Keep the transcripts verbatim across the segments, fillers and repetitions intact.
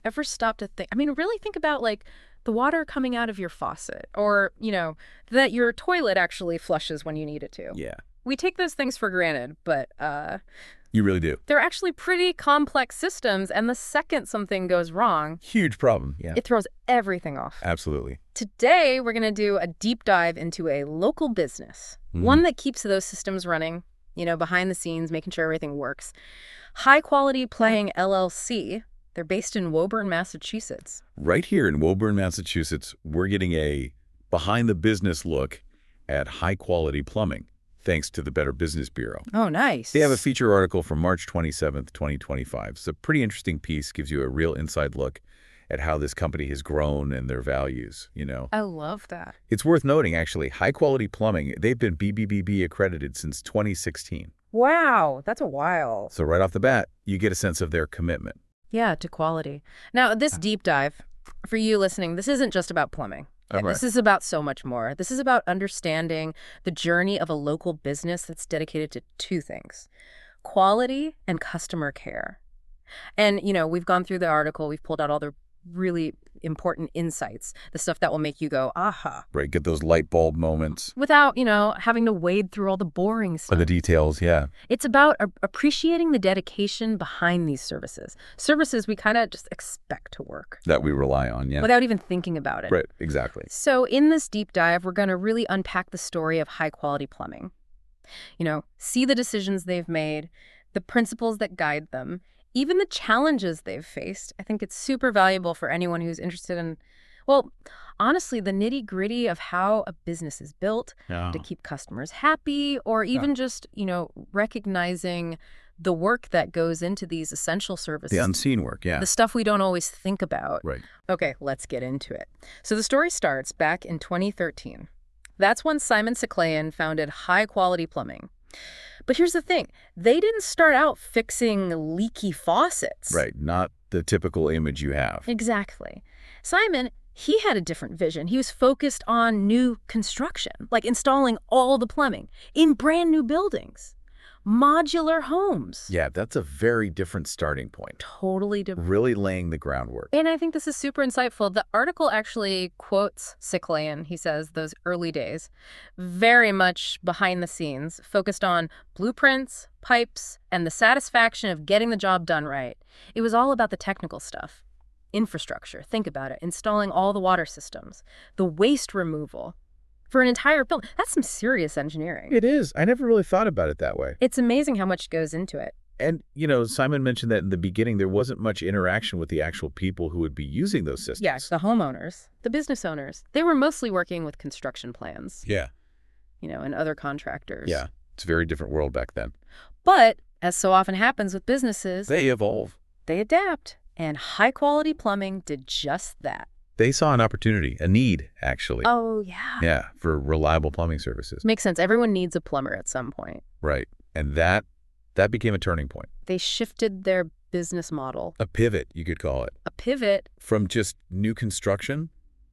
Ever stop to think? I mean, really think about like the water coming out of your faucet or, you know, that your toilet actually flushes when you need it to. Yeah, We take those things for granted, but uh, you really do. they're actually pretty complex systems. And the second something goes wrong, Huge problem. Yeah, it throws everything off. absolutely. Today, we're going to do a deep dive into a local business, Mhm. one that keeps those systems running, you know, behind the scenes, making sure everything works. High Quality Playing L L C. They're based in Woburn, Massachusetts. Right here in Woburn, Massachusetts, we're getting a behind-the-business look at high-quality plumbing, thanks to the Better Business Bureau. Oh, nice. They have a feature article from March twenty-seventh, twenty twenty-five. It's a pretty interesting piece, gives you a real inside look at how this company has grown and their values, you know. I love that. It's worth noting, actually, High Quality Plumbing, they've been B B B B accredited since twenty sixteen. Wow, that's a while. So right off the bat, you get a sense of their commitment. Yeah, to quality. Now, this deep dive, for you listening, this isn't just about plumbing. Okay. This is about so much more. This is about understanding the journey of a local business that's dedicated to two things: quality and customer care. And, you know, we've gone through the article, we've pulled out all the really important insights, the stuff that will make you go, aha, Right, get those light bulb moments. without, you know, having to wade through all the boring Or stuff. the details, yeah. It's about a- appreciating the dedication behind these services. Services we kind of just expect to work That we rely on, yeah. without even thinking about it. Right, exactly. So in this deep dive, we're going to really unpack the story of high quality plumbing. You know, see the decisions they've made, the principles that guide them, even the challenges they've faced. I think it's super valuable for anyone who's interested in, well, honestly, the nitty gritty of how a business is built Yeah. to keep customers happy, or even just, you know, recognizing the work that goes into these essential services. The unseen work, yeah. The stuff we don't always think about. Right. Okay, let's get into it. So the story starts back in twenty thirteen. That's when Simon Ciclayan founded High Quality Plumbing. But here's the thing. They didn't start out fixing leaky faucets. Right, not the typical image you have. Exactly. Simon, he had a different vision. He was focused on new construction, like installing all the plumbing in brand new buildings, modular homes. Yeah, that's a very different starting point. Totally different. Really laying the groundwork. And I think this is super insightful. The article actually quotes Ciclayan. He says those early days, very much behind the scenes, focused on blueprints, pipes, and the satisfaction of getting the job done right. It was all about the technical stuff. Infrastructure, think about it. Installing all the water systems, the waste removal for an entire building. That's some serious engineering. It is. I never really thought about it that way. It's amazing how much goes into it. And, you know, Simon mentioned that in the beginning, there wasn't much interaction with the actual people who would be using those systems. Yeah, the homeowners, the business owners, they were mostly working with construction plans, Yeah. you know, and other contractors. Yeah. It's a very different world back then. But, as so often happens with businesses, They evolve. they adapt. And High Quality Plumbing did just that. They saw an opportunity, a need, actually. Oh, yeah. Yeah, for reliable plumbing services. Makes sense. Everyone needs a plumber at some point. Right. And that that became a turning point. They shifted their business model, A pivot, you could call it. a pivot. From just new construction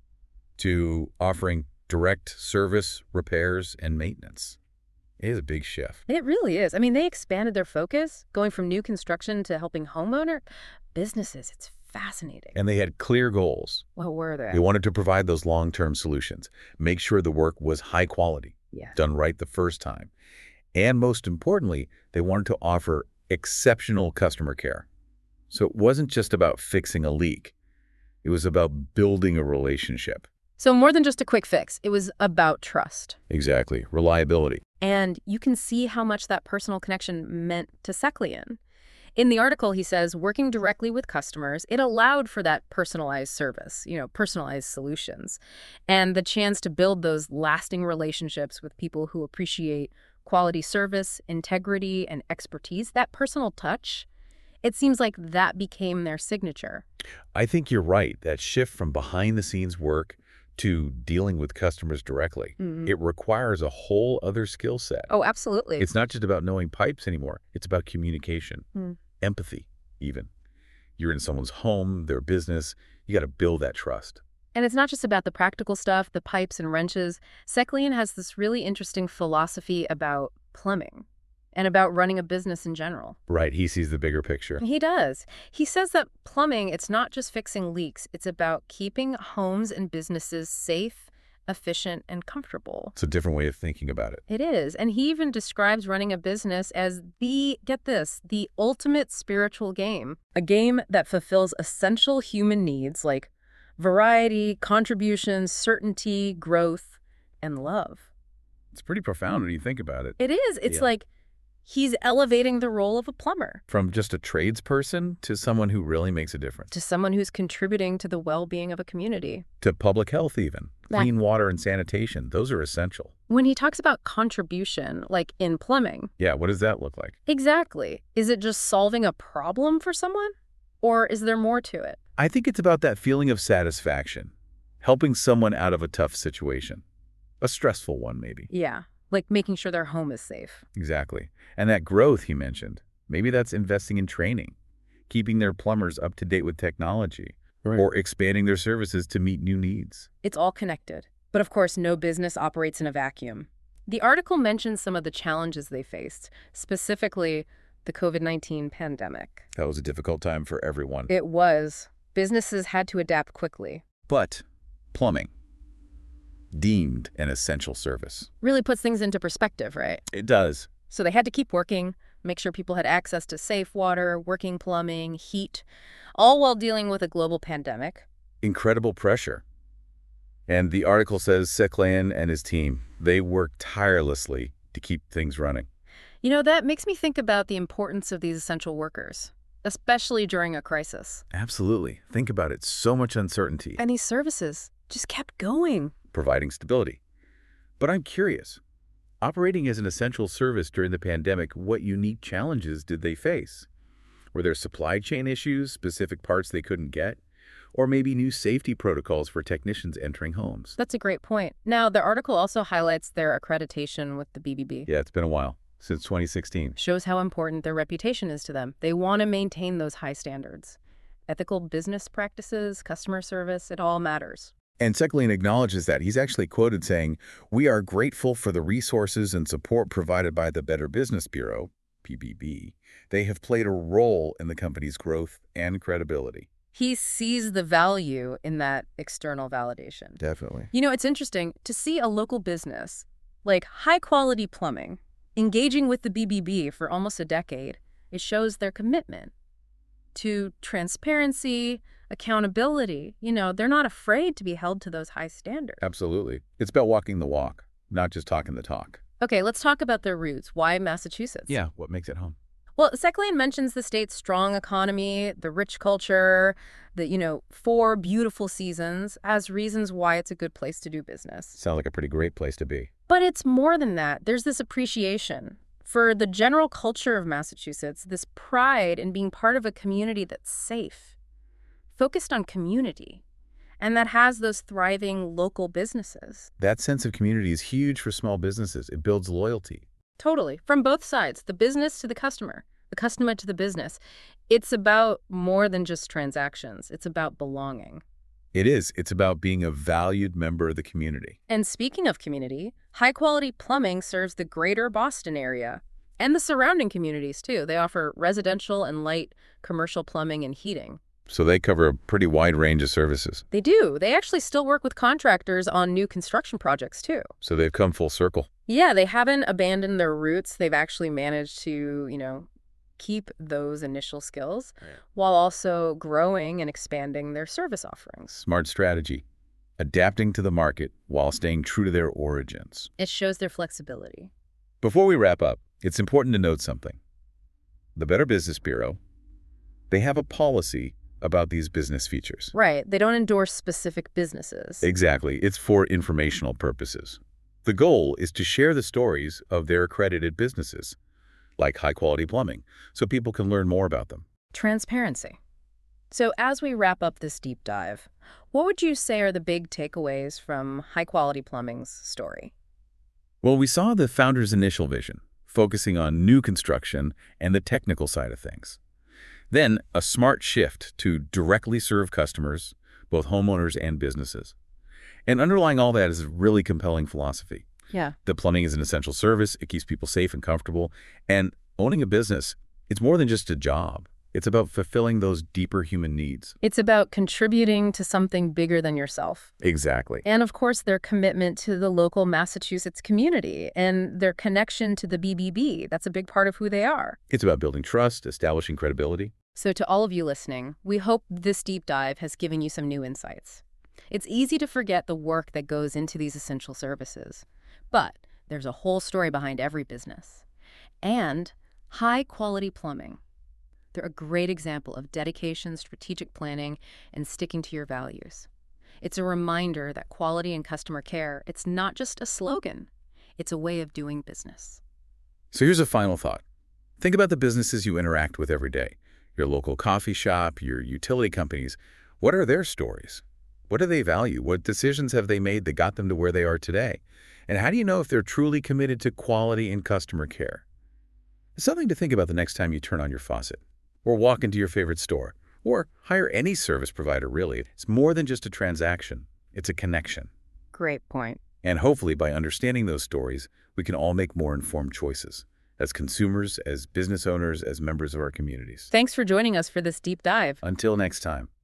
to offering direct service, repairs, and maintenance. It is a big shift. It really is. I mean, they expanded their focus, going from new construction to helping homeowner businesses. It's fascinating. And they had clear goals. What were they? They wanted to provide those long-term solutions, make sure the work was high quality, Yeah. done right the first time. And most importantly, they wanted to offer exceptional customer care. So it wasn't just about fixing a leak. It was about building a relationship. So more than just a quick fix, it was about trust. Exactly. Reliability. And you can see how much that personal connection meant to Ciclayan. In the article, he says, working directly with customers, it allowed for that personalized service, you know, personalized solutions, and the chance to build those lasting relationships with people who appreciate quality service, integrity, and expertise. That personal touch, it seems like that became their signature. I think you're right. That shift from behind-the-scenes work to dealing with customers directly, Mhm. it requires a whole other skill set. Oh, absolutely. It's not just about knowing pipes anymore. It's about communication, Hmm. empathy, even. You're in someone's home, their business. You got to build that trust. And it's not just about the practical stuff, the pipes and wrenches. Ciclayan has this really interesting philosophy about plumbing and about running a business in general. Right, he sees the bigger picture. He does. He says that plumbing, it's not just fixing leaks, it's about keeping homes and businesses safe, efficient, and comfortable. It's a different way of thinking about it. It is. And he even describes running a business as the, get this, the ultimate spiritual game. A game that fulfills essential human needs like variety, contributions, certainty, growth, and love. It's pretty profound when you think about it. It is. It's Yeah. like he's elevating the role of a plumber From just a tradesperson to someone who really makes a difference. to someone who's contributing to the well-being of a community. To public health even. That- Clean water and sanitation, those are essential. When he talks about contribution, like in plumbing, Yeah, what does that look like? exactly. Is it just solving a problem for someone? Or is there more to it? I think it's about that feeling of satisfaction, helping someone out of a tough situation. A stressful one, maybe. Yeah, like making sure their home is safe. Exactly. And that growth he mentioned, maybe that's investing in training, keeping their plumbers up to date with technology, Right. or expanding their services to meet new needs. It's all connected. But of course, no business operates in a vacuum. The article mentions some of the challenges they faced, specifically the COVID nineteen pandemic. That was a difficult time for everyone. It was. Businesses had to adapt quickly. But plumbing, deemed an essential service. Really puts things into perspective, right? It does. So they had to keep working, make sure people had access to safe water, working plumbing, heat, all while dealing with a global pandemic. Incredible pressure. And the article says Seklan and his team, they worked tirelessly to keep things running. You know, that makes me think about the importance of these essential workers, especially during a crisis. Absolutely. Think about it. So much uncertainty, And these services just kept going. providing stability. But I'm curious, operating as an essential service during the pandemic, what unique challenges did they face? Were there supply chain issues, specific parts they couldn't get? Or maybe new safety protocols for technicians entering homes? That's a great point. Now, the article also highlights their accreditation with the B B B. Yeah, it's been a while, since twenty sixteen. Shows how important their reputation is to them. They want to maintain those high standards. Ethical business practices, customer service, it all matters. And Seklan acknowledges that. He's actually quoted saying, "We are grateful for the resources and support provided by the Better Business Bureau, B B B. They have played a role in the company's growth and credibility." He sees the value in that external validation. Definitely. You know, it's interesting to see a local business, like high-quality plumbing, engaging with the B B B for almost a decade. It shows their commitment to transparency, accountability. You know, they're not afraid to be held to those high standards. Absolutely. It's about walking the walk, not just talking the talk. Okay, let's talk about their roots. Why Massachusetts? Yeah, what makes it home? Well, Seklan mentions the state's strong economy, the rich culture, the, you know, four beautiful seasons as reasons why it's a good place to do business. Sounds like a pretty great place to be. But it's more than that. There's this appreciation for the general culture of Massachusetts, this pride in being part of a community that's safe, focused on community, and that has those thriving local businesses. That sense of community is huge for small businesses. It builds loyalty. Totally. From both sides, the business to the customer, the customer to the business. It's about more than just transactions. It's about belonging. It is. It's about being a valued member of the community. And speaking of community, high-quality plumbing serves the greater Boston area and the surrounding communities, too. They offer residential and light commercial plumbing and heating. So they cover a pretty wide range of services. They do. They actually still work with contractors on new construction projects, too. So they've come full circle. Yeah, they haven't abandoned their roots. They've actually managed to, you know, keep those initial skills while also growing and expanding their service offerings. Smart strategy. Adapting to the market while staying true to their origins. It shows their flexibility. Before we wrap up, it's important to note something. The Better Business Bureau, they have a policy about these business features. Right. They don't endorse specific businesses. Exactly. It's for informational purposes. The goal is to share the stories of their accredited businesses, like high-quality plumbing, so people can learn more about them. Transparency. So as we wrap up this deep dive, what would you say are the big takeaways from High Quality Plumbing's story? Well, we saw the founder's initial vision, focusing on new construction and the technical side of things. Then, a smart shift to directly serve customers, both homeowners and businesses. And underlying all that is a really compelling philosophy. Yeah. The plumbing is an essential service. It keeps people safe and comfortable. And owning a business, it's more than just a job. It's about fulfilling those deeper human needs. It's about contributing to something bigger than yourself. Exactly. And of course, their commitment to the local Massachusetts community and their connection to the B B B. That's a big part of who they are. It's about building trust, establishing credibility. So to all of you listening, we hope this deep dive has given you some new insights. It's easy to forget the work that goes into these essential services, but there's a whole story behind every business. And high-quality plumbing. They're a great example of dedication, strategic planning, and sticking to your values. It's a reminder that quality and customer care, it's not just a slogan. It's a way of doing business. So here's a final thought. Think about the businesses you interact with every day. Your local coffee shop, your utility companies. What are their stories? What do they value? What decisions have they made that got them to where they are today? And how do you know if they're truly committed to quality and customer care? It's something to think about the next time you turn on your faucet, or walk into your favorite store, or hire any service provider, really. It's more than just a transaction. It's a connection. Great point. And hopefully, by understanding those stories, we can all make more informed choices as consumers, as business owners, as members of our communities. Thanks for joining us for this deep dive. Until next time.